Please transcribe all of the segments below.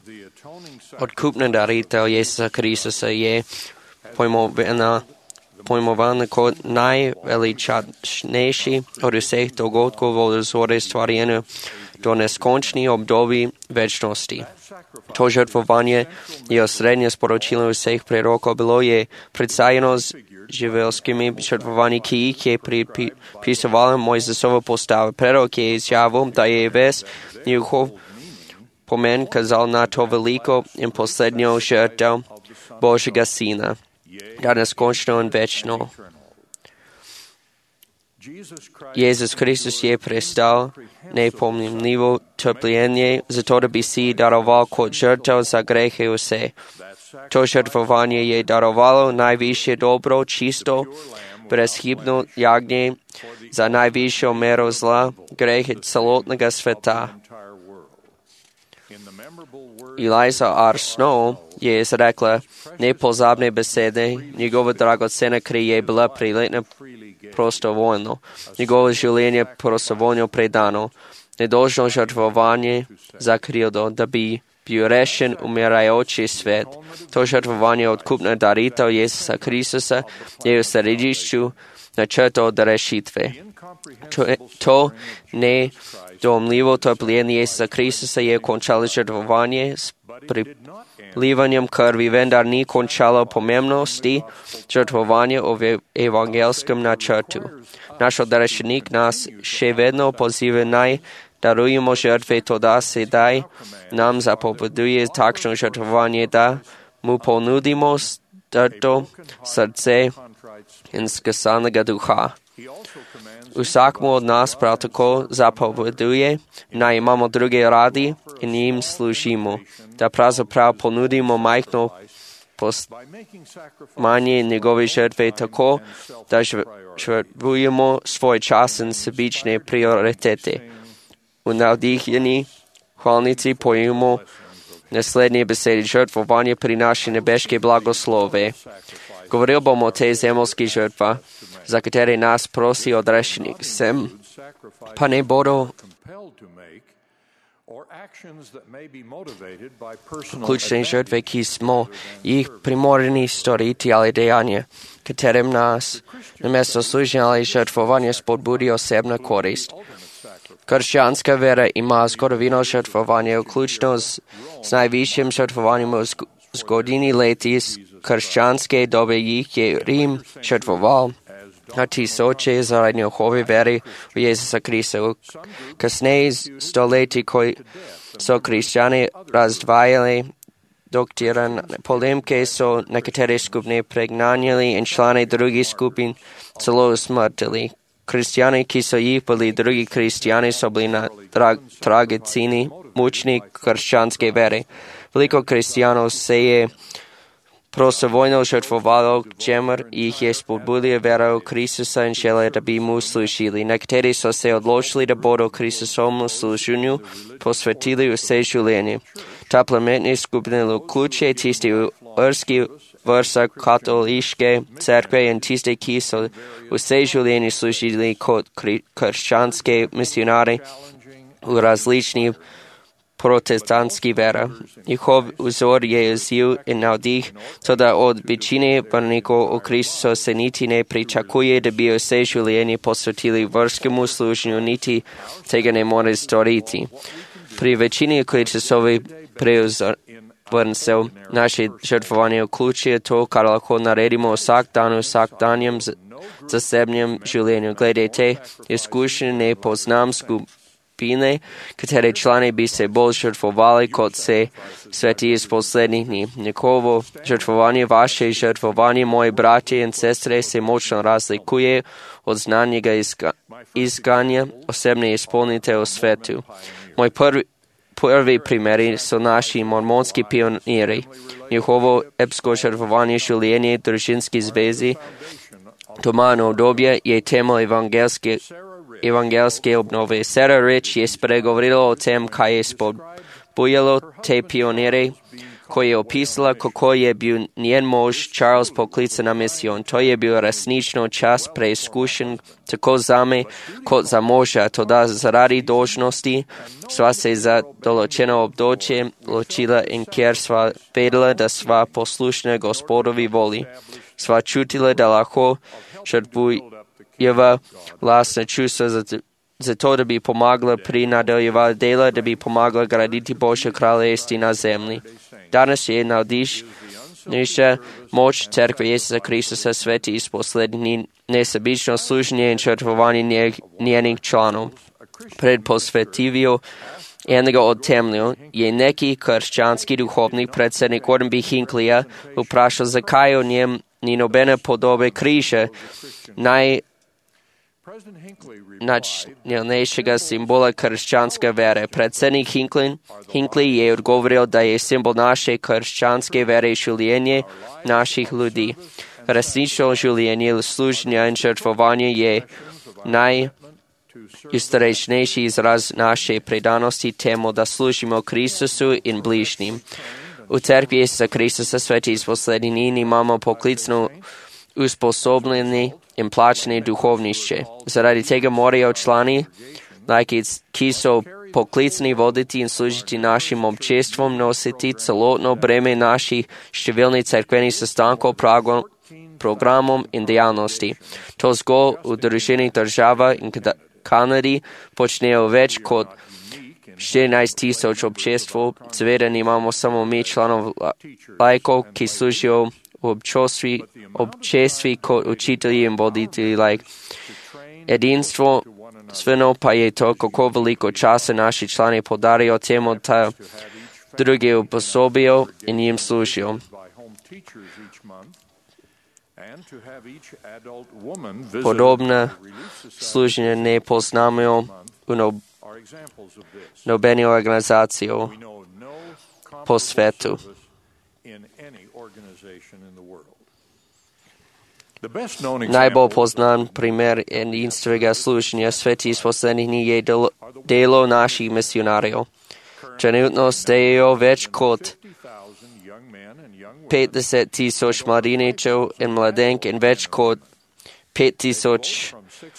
Odkupna daritev Jezusa Kristusa je pojmovana kot najveličastnejši od vseh dogodkov od vzore stvarjenja do neskončnih obdobij večnosti. To žrtvovanje je osrednje sporočilo vseh prerokov, bilo je predsajeno z živelskimi žrtvovanji, ki jih je pripisovala Mojzesova postava. Prerok je izjavil, da je ves njihov pomen kazal na to veliko in poslednjo žrtev Božjega Sina, da neskončno in večno. Jezus Kristus je prestal nepomnljivo trpljenje, zato da bi si daroval kot žrtev za grehe vse. To žrtvovanje je darovalo najvišje dobro, čisto, brezhibno jagnje za najvišjo mero zla, grehe celotnega sveta. Eliza R. Snow je izrekla nepozabne besede, njegova dragocena kri je bila priletna prostovoljno, njegovo življenje prostovoljno predano, nedolžno žrtvovanje za krivdo, da bi bil rešen umirajoči svet. To žrtvovanje odkupna daritev Jezusa Kristusa je v središču načrta od rešitve. To nedomljivo trpljenje Jezusa Kristusa je končalo žrtvovanje s prilivanjem krvi, vendar ni končalo pomembnosti žrtvovanja v evangelskem načrtu. Naš odrešenik nas še vedno poziva naj darujemo žrtve, toda sedaj nam zapoveduje takšno žrtvovanje, da mu ponudimo strto srce in skesanega duha. Vsakmu od nas prav tako zapoveduje, naj imamo druge radi in jim služimo, da pravzaprav ponudimo majhno manje njegove žrtve tako, da žrtvujemo svoj čas in sebične prioritete. V navdihljeni hvalnici pojemo naslednje besede: žrtvovanje prinaša nebeške blagoslove. Govoril bom o tej zemljski žrtva, za katere nas prosi odrešenik. Sem pa ne bodo ključne žrtve, ki smo jih primorani storiti ali dejanje, katerem nas namesto služenja ali žrtvovanja spodbudi osebna korist. Krščanska vera ima zgodovino žrtvovanja, vključno z najvišjim žrtvovanjem v zgodini leti krščanske dobe jih je Rim žrtvoval na tisoče zaradi njihove vere v Jezusa Krista. Kasneje stoletji, ko so kristjani razdvajali doktrine polemke, so nekatere skupine pregnanjali in člane drugih skupin celo usmrtili. Kristjani, ki so jih bili drugi kristjani, so bili na tragicini mučni krščanske vere. Veliko kristjanov se je prostovoljno žrtvovalo, čemer jih je spodbudila vera v Kristusa in želje, da bi mu služili. Nekateri so se odločili, da bodo Kristusovemu služenju posvetili vse življenje. Ta plemenitna skupina vključuje tisti irski vrsta katoliške cerkve in tiste, ki so vse življenje služili kot krščanske misionari v različnih protestantskih vera. Njihov vzor je izziv in navdih, toda od večine vernikov v Kristusu se niti ne pričakuje, da bi vse življenje posvetili verskemu služenju, niti tega ne more storiti. Pri večini Kristusovi preuzvrncev naše žrtvovanje vključuje to, kar lahko naredimo vsak danjem zasebnem življenju. Glede te izkušnje ne poznam skupine, katere člani bi se bolj žrtvovali, kot se sveti iz poslednjih dni. Njegovo žrtvovanje, vaše žrtvovanje, moji bratje in sestre, se močno razlikuje od znanjega iskanja osebne izpolnite v svetu. Moj prvi primeri so naši mormonski pioniri. Njihovo epsko žrtvovanje življenje družinski zvezi domano obdobje je temelj evangelske obnove. Sarah Rich je spregovorila o tem, kaj je spodbujalo te pionire koja je opisala kako je bil njen mož Charles poklican na misijon. To je bil resnično čas preizkušen tako zame kot za moža, toda zaradi dožnosti sva se za določeno obdobje ločila in ker sva vedela, da sva poslušna Gospodovi voli. Sva čutila, da lahko žrtvujeva lastne čustva za to, da bi pomagala pri nadaljevanju dela, da bi pomagala graditi Božje kraljestvo na zemlji. Danes je navdišnejša moč Cerkve Isusa Kristusa sveti iz poslednjih nesebično služenje in žrtvovanje njenih članov. Pred posvetitvijo enega od temeljev je neki krščanski duhovnik, predsednik Gordon B. Hinckleyja, vprašal, zakaj o njem ni nobene podobe križa, najnačnejšega simbola krščanske vere. Predsednik Hinckley je odgovoril, da je simbol naše krščanske vere življenje naših ljudi. Resnično življenje služenja in žrtvovanja je najizrečnejši izraz naše predanosti temu, da služimo Kristusu in bližnjim. V Cerkvi Isusa Kristusa sveti iz poslednjih dni imamo poklicno usposobljeni in plačni duhovnišče. Zaradi tega morajo člani, ki so poklicni voditi in služiti našim občestvom, nositi celotno breme naših številnih cerkvenih sestankov, programom in dejavnosti. To zgolj v Združenih državah in Kanadi počnejo več kot 14,000 občestvov. Seveda imamo samo mi članov laikov, ki služijo v občestvi kot učitelji in voditelji laik. Edinstvo sveno pa je to, kako veliko časa naši člani podarijo temu, da druge usposobijo in jim služijo. Podobne služenje ne poznamo v nobeni organizaciji po svetu. Najbolj poznan primer edinstvenega služenja sveti iz poslednjih dni je delo naših misionarjev. Trenutno stejo več kot 50,000 mladeničev in mladenk in več kot 5,000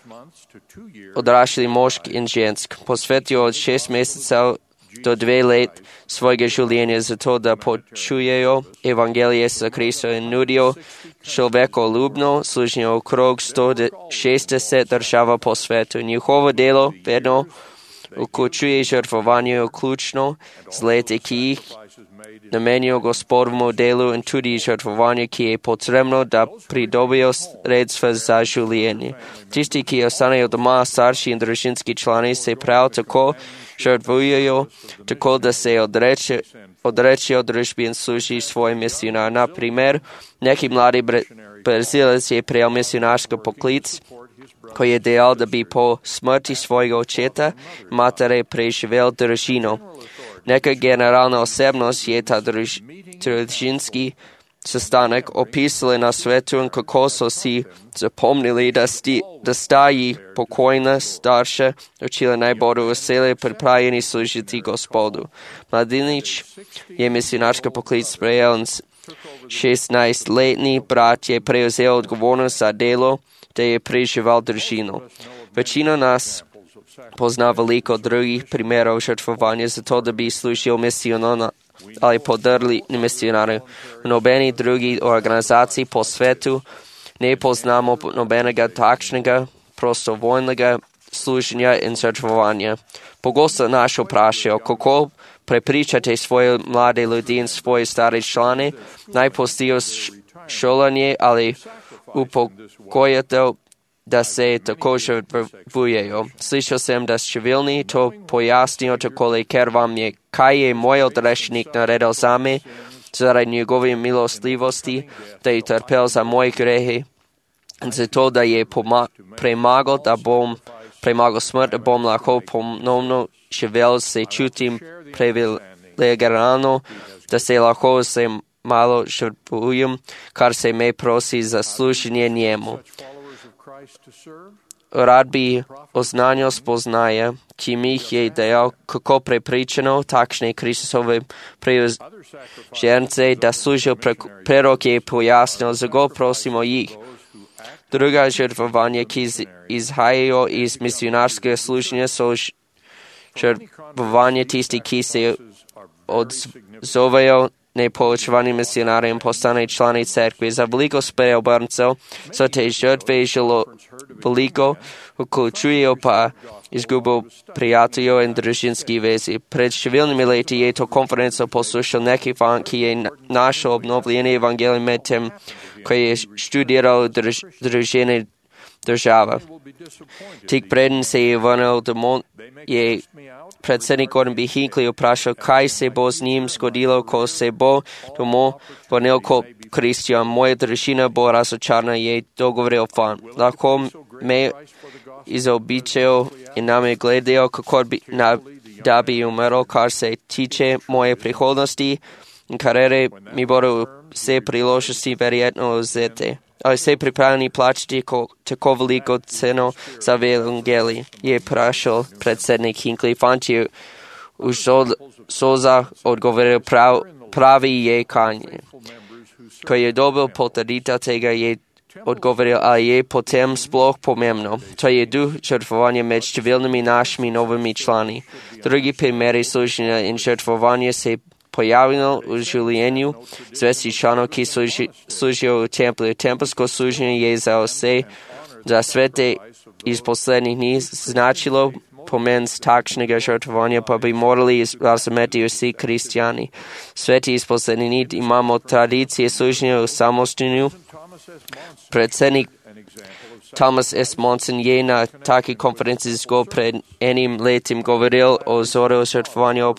odraslih mošk in žensk. Posvetijo od 6 mesecev do 2 let svojega življenja za to, da počujejo evangelije za Krista in nudijo človekoljubno služenje okrog 160 država po svetu. Njihovo delo vedno vključuje žrtvovanje vključno z leti, ki jih namenijo Gospodovemu delu in tudi žrtvovanje, ki je potrebno, da pridobijo sredstva za življenje. Tisti, ki ostanejo doma, starši in družinski člani, se prav tako žrtvujejo, tako da se odrečejo družbi in služi svoj misionar. Na primer, neki mladi Brazilec je prejel misionarski poklic, ko je dejal, da bi po smrti svojega očeta matere preživel družino. Neka generalna osebnost je ta družinski sestanek opisali na svetu in kako so si zapomnili, da sta jih pokojna starša učila naj bodo veseli pripravljeni služiti Gospodu. Mladenič je misionarski poklic sprejel in 16-letni brat je prevzel odgovornost za delo, da je preživel družino. Večina nas pozna veliko drugih primerov žrtvovanja za to, da bi služil misijonar ali podrli misionarje. V nobeni drugi organizaciji po svetu ne poznamo nobenega takšnega prostovoljnega služenja in žrtvovanja. Pogosto nas vprašajo, kako prepričate svoje mlade ljudi in svoje stare člane, naj pustijo šolanje ali upokojitev, da se tako žrtvujejo. Slišal sem, da številni to pojasnijo takole, ker vam je, kaj je moj odrešnik naredil zame, zaradi njegove milostljivosti, da je trpel za moje grehe, in zato, da je premagal smrt, da bom lahko ponovno živel, se čutim privilegirano, da se lahko se malo žrtvujem, kar se me prosi za služenje njemu. rad bi oznanil spoznaje, ki mi jih je dejal, kako prepričano takšne Kristusove žerce, da služijo prerok je pojasnil, zato prosimo jih. Druga žrtvovanja, ki izhajajo iz misionarskega služenja, so žrtvovanje tisti, ki se odzovejo nepoučevani misionari in postane člani cerkve. Za veliko spreobrncev so te žrtve želo veliko, vključujejo pa izgubo prijateljev in družinskih vezi. Pred številnimi leti je to konferenco poslušal neki fan, ki je našel obnovljeni evangelij med tem, ko je študiral družine država. Tik preden se je vrnil domov, je predsednik Gordon B. Hinckley vprašal, kaj se bo z njim zgodilo, ko se bo domov vrnil kot kristjan. Moja družina bo razočarana, je dogovoril fan. Lahko me izobičajo in name gledajo, kako da bi umrl, kar se tiče moje prihodnosti in kariere, mi bodo vse priložnosti verjetno vzete. Ali ste pripravljeni plačati tako veliko ceno za evangelij? Je vprašal predsednik Hinckley. Fant je v solzah odgovoril, pravi je kanje. Ko je dobil potrditev tega, je odgovoril, ali je potem sploh pomembno. To je duh žrtvovanja med številnimi našimi novimi člani. Drugi primeri služenja in žrtvovanja se pojavilo v življenju zvestih članov, ki služijo v templju. Tempelsko služenje je za vse, za svete iz poslednjih dni značilo pomen takšnega žrtvovanja, pa bi morali razumeti vsi kristjani. Sveti iz poslednjih dni imamo tradicije služenja v samostinju. Predsednik Thomas S. Monson je na taki konferenci zgolj pred enim letim govoril o zoru žrtvovanja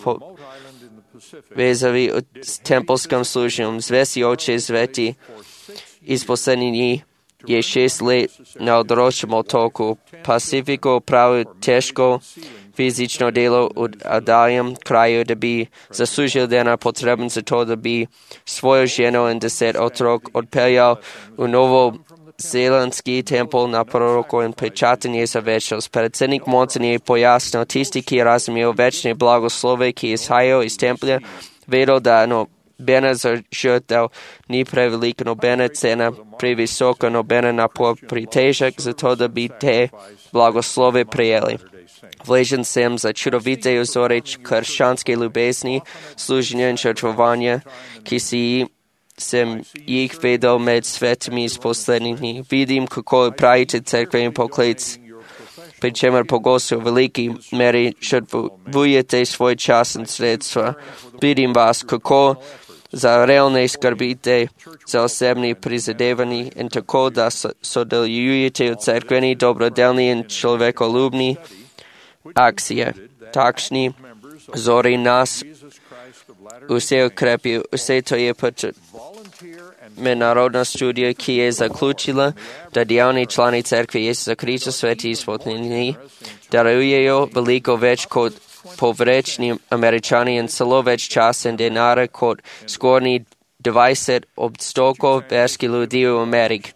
vezavi s tempelskim služenjem. Zvesti oče sveti iz poslednjih dni je 6 let na odročnem otoku Pacifiku opravil težko fizično delo v oddaljenem kraju, da bi zaslužil denar potreben za to, da bi svojo ženo in 10 otrok odpeljal v novozelandski tempel na proroko in pečatanje za večnost. Predsednik Monson je pojasnil, tisti, ki razumejo večne blagoslove, ki izhajajo iz templja, vedo, da nobena žrtev ni prevelika, nobena cena previsoka, nobena napor pritežek, zato da bi te blagoslove prijeli. Hvaležen sem za čudovite vzore krščanske ljubezni, služenja in žrtvovanja, ki sem jih vedel med svetimi iz poslednjih dni. Vidim, kako pravite cerkveni poklic, pri čemer pogosto v veliki meri žrtvujete svoj čas in sredstva. Vidim vas, kako za realne skrbite za osebni prizadevani in tako, da sodelujete v cerkveni dobrodelni in človekoljubni akcije. Takšni vzori nas vse ukrepijo. Vse to je pač mednarodna študija, ki je zaključila, da dejavni člani cerkve Jezusa Krista sveti izpotnjeni darujejo veliko več kot povrečni Američani in celo več časa in denara kot skornji 20% verskih ljudi v Ameriki.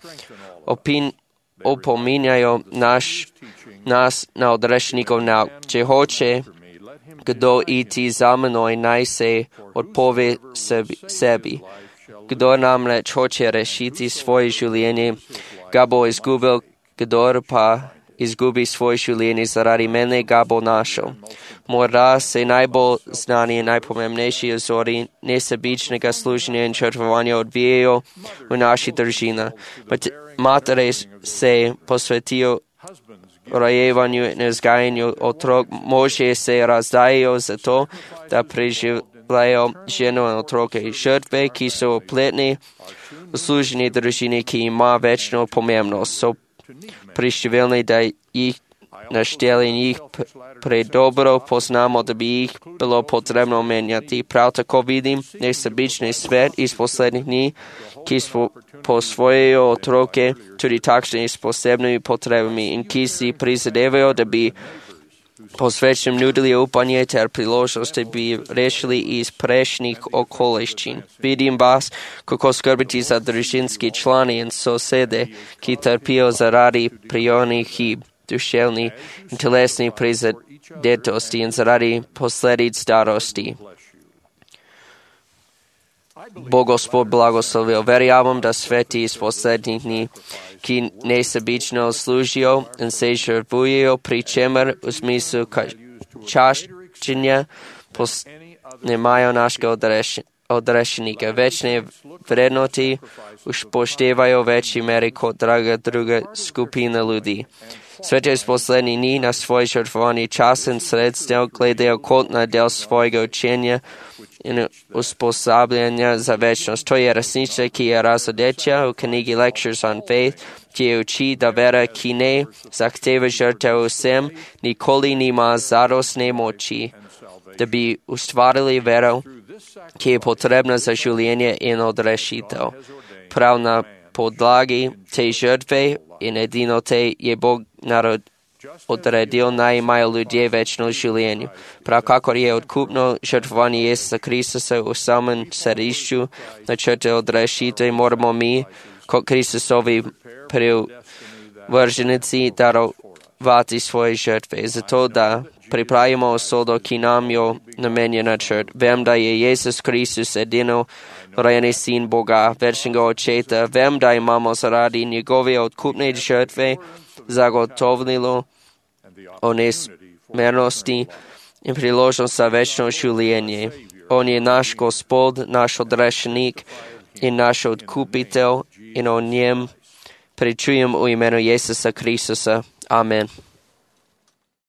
Opominjajo nas na odrešnikov nauk. Če hoče kdo iti za menoj, naj se odpove sebi. Kdor namreč hoče rešiti svoje življenje, ga bo izgubil, kdor pa izgubi svoje življenje zaradi mene, ga bo našel. Morda se najbolj znani in najpomembnejši vzori nesebičnega služenja in žrtvovanja odvijajo v naši družini. Matere se posvetijo rojevanju in vzgajanju otrok, možje se razdajajo za to, da preživljajo ženo in otroke. Žrtve, ki so vpletne v služenje družine, ki ima večno pomembnost, so prištevilni, da jih našteli in jih predobro poznamo, da bi jih bilo potrebno menjati. Prav tako vidim nesebični svet iz poslednjih dni, ki posvojajo otroke, tudi takšne s posebnimi potrebami in ki si prizadevajo, da bi posvečnim nudili upanje ter priložnost, da bi rešili iz prejšnjih okoliščin. Vidim vas, kako skrbiti za družinski člani in sosede, ki trpijo zaradi priornih hib. duševní i telesní prizadetosti zaradi posledic starosti. Bog Gospod blagoslovil. Verjamem, da sveti iz posledních dní, ki nesebično služijo in se žrtvujejo, pri čemer v smislu čaščenja nemajo našega odrešenika. Večne vrednoti upoštevajo večji meri kot draga druga skupina ljudi. Sveti iz posledních dní na svoj žrtvovani čas in sredstev gledajo kot na del svojega učenja in usposabljanja za večnost. To je resnica, ki je razodeča v knjigi Lectures on Faith, ki je uči, da vera, ki ne zahteva žrtev vsem, nikoli nima zadostne moči, da bi ustvarili vero, ki je potrebna za življenje in odrešitev. Prav na podlagi te žrtve in edino te je Bog odredil, naj imajo ljudje večno življenje. Prav kakor je odkupno žrtvovanje Jezusa Kristusa v samem središču načrta odrešitve, moramo mi, kot Kristusovi privrženici, darovati svoje žrtve, zato da pripravimo usodo, ki nam jo namenja načrt. Vem, da je Jezus Kristus edino rojeni sin Boga, večnega očeta. Vem, da imamo zaradi njegove odkupne žrtve zagotovilo o nesmernosti in priložnost za večno življenje. On je naš Gospod, naš odrešenik in naš odkupitelj in o njem pričujem v imenu Jezusa Kristusa. Amen.